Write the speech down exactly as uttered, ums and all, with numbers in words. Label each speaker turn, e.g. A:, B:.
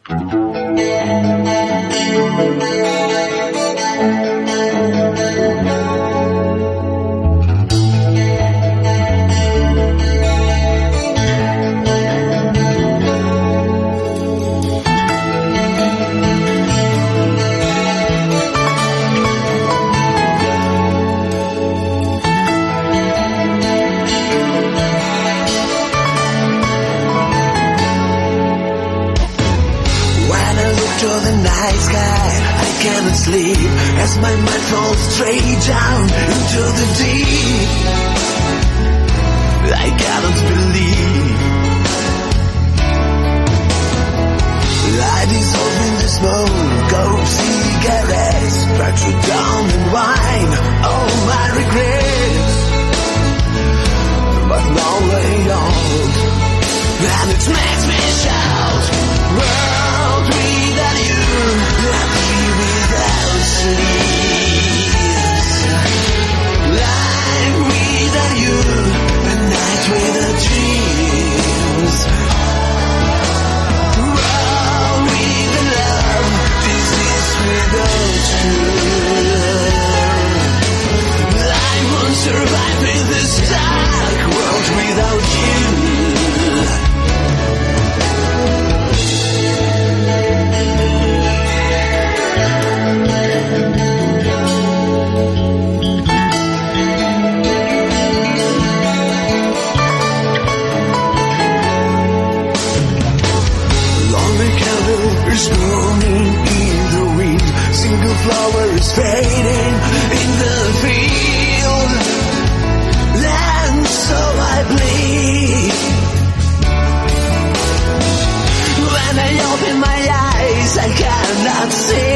A: As my mind falls straight down into the deep, I cannot believe I dissolve in the smoke of cigarettes, petrol and wine, all my regrets, but no way out, and it makes me shout, world without you, happy without sleeves, life without you, a night without dreams, world without love, disease without cure. I won't survive in this dark world without you. Is burning in the wind, single flower is fading in the field, and so I bleed. When I open my eyes, I cannot see.